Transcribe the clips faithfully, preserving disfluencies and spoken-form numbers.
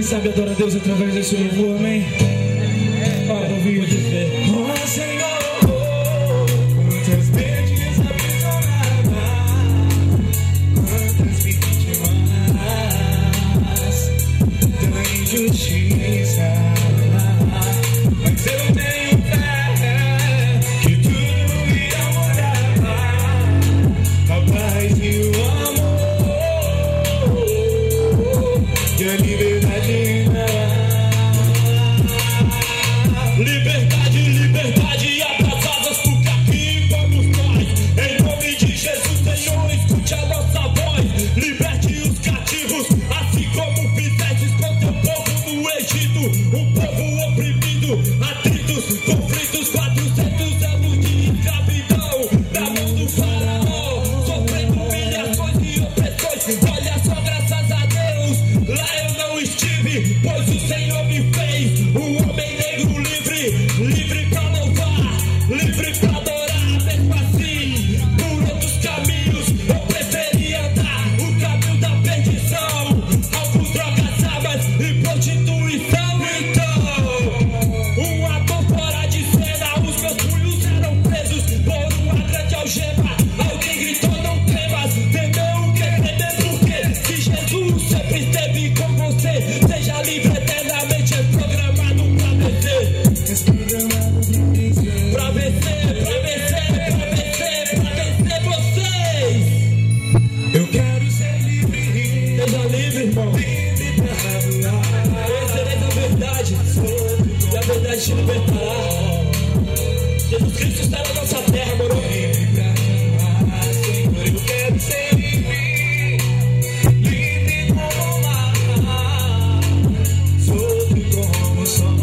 sabe adorar a Deus através desse louvor, amém? Para ouvir, dizer: oh Senhor, quantas mentes aprisionadas, quantas vítimas da injustiça, mas eu tenho fé que tudo irá mudar, a paz e o amor e a liberdade. Liberdade, liberdade, abraçadas por aqui vamos nós. Em nome de Jesus, Senhor, escute a nossa voz. Liberte os cativos, assim como fizestes com teu povo no Egito. Um povo oprimido, atritos, conflitos, quatrocentos anos de escravidão na mão do faraó, sofrendo humilhações e opressões. Olha só, graças a Deus, lá eu não estive, pois o Senhor me fez um homem negro livre, livre pra louvar, livre pra adorar. Mesmo assim, por outros caminhos eu preferi andar, o caminho da perdição, álcool, drogas, armas e prostituição. Então, um ator fora de cena, os meus punhos eram presos por uma grande algema. Alguém gritou: não temas, temeu o que temer, porque se Jesus sempre esteve com você, seja livre eternamente, é programado pra vencer. Pra vencer, pra vencer, pra vencer, pra vencer vocês. Eu quero ser livre. Seja livre, irmão. Livre pra voar. Conhecereis a verdade, e a verdade te libertará. Jesus Cristo está na nossa terra, moro. Livre pra voar, Senhor. Eu quero ser livre. Livre como o mar, solto como o sol.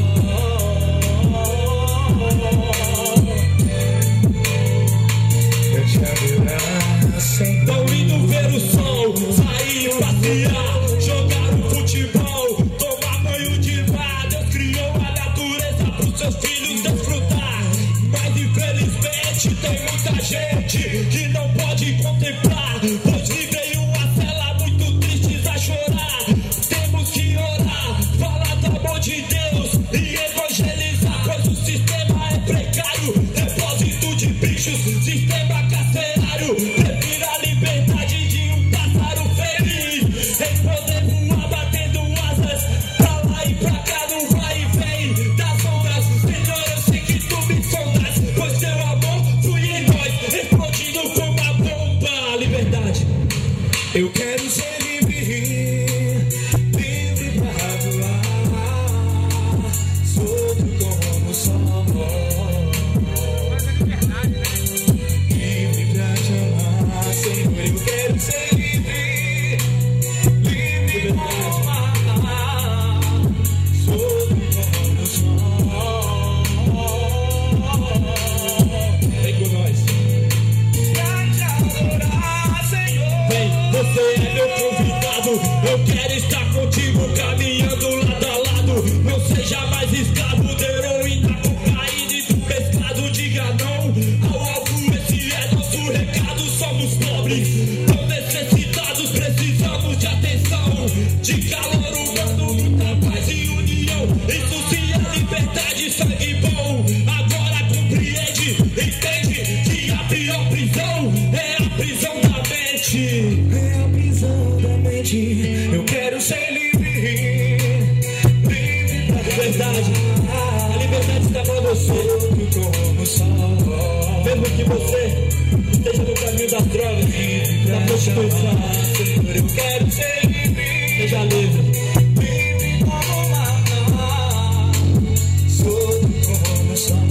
Tão indo ver o sol, sair passear, jogar um futebol, tomar banho de mar. Deus criou a natureza pros seus filhos desfrutar, mas infelizmente tem muita gente que não pode contemplar, pois vivem em uma cela muito tristes a chorar. Temos que orar, falar do amor de Deus e evangelizar, pois o sistema é precário, depósito de bichos, sistema carcerário. Prefiro a liberdade de um pássaro feliz, em poder voar batendo asas pra lá e pra cá, no vai e vem das ondas. Senhor, eu sei que tu me sondas, pois teu amor flui em nós, explodindo como uma bomba. Liberdade, eu quero ser livre, livre pra voar, solto como o sol. Livre pra te amar, Senhor, eu quero ser livre, livre como o mar, solto como o sol. Vem com nós. Pra te adorar, Senhor. Vem, você é meu convidado, eu quero estar contigo, caminhando lado a lado. Não seja mais escravo de heroína, cocaína e do pescado. Diga não ao álcool, esse é nosso recado. Somos pobres, tão necessitados, precisamos de atenção, de calor humano, muita paz e união. Isso sim é liberdade, sangue bom. Agora compreende, entende que a pior prisão é a prisão da mente. É a prisão da mente. Eu quero ser livre, livre pra liberdade. A liberdade está pra você, como o sol. Mesmo que você esteja no caminho das drogas, da prostituição, Senhor, eu quero ser livre. Seja livre. Livre como o mar, solto como o sol.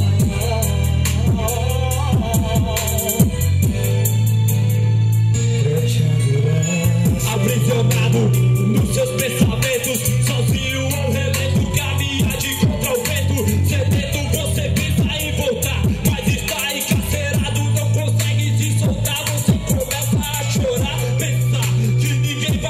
Aprisionado nos seus pensamentos, sozinho ou relento, caminha de contra o vento. Sedento você pensa em voltar, mas está encarcerado, não consegue se soltar. Você começa a chorar, pensar que ninguém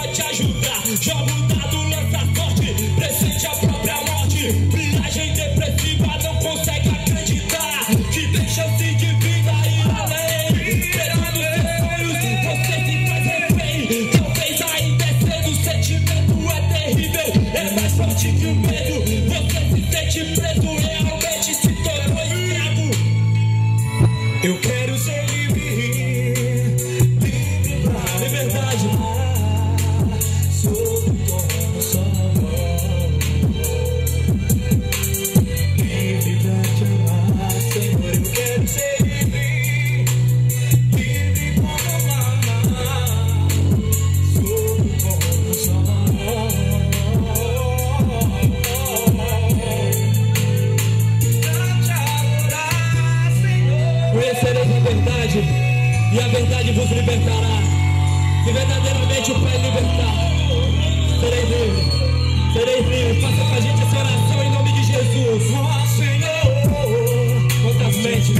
Se verdadeiramente o Pai libertar, serei livre, serei livre. Faça com a gente essa oração em nome de Jesus. Ó Senhor, quantas mentes,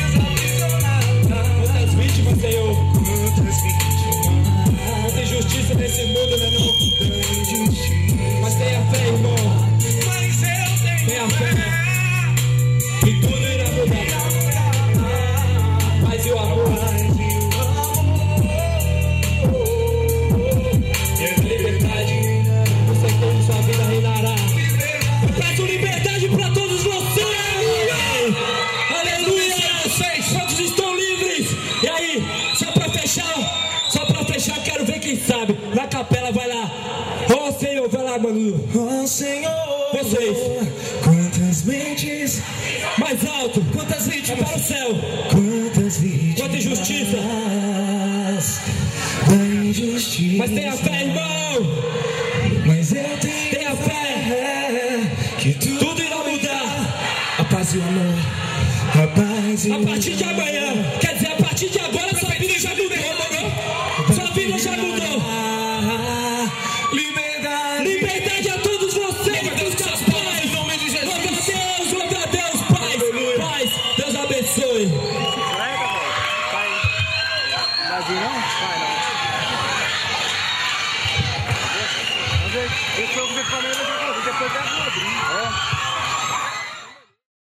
quantas vítimas, Senhor, quanta injustiça nesse mundo, né, não? Mas tenha fé, irmão, tenha fé, e tudo irá mudar. Paz e o amor, e a liberdade, o Senhor de sua vida reinará. Eu peço liberdade para todos vocês. Aleluia. Quantos estão livres? E aí, só para fechar, só para fechar, eu quero ver quem sabe. Na capela, vai lá. Ó Senhor, vai lá, mano. Ó Senhor, vocês, quantas mentes, mais alto, quantas vítimas, é para o céu, quantas vítimas, quanta injustiça, da injustiça. mas tenha fé, irmão, mas eu tenho tenha fé, que tudo, tudo irá mudar. A paz e o amor, a paz e A partir de amanhã, quer dizer, a partir de agora, sua vida já mudou, mano. Sua vida já mudou. liberdade, Liberdade a todos vocês, meus seus pais. em nome de Jesus. Louve a Deus, louve a Deus, paz, paz. Deus abençoe. Esse jogo de Flamengo depois é Rodrigo.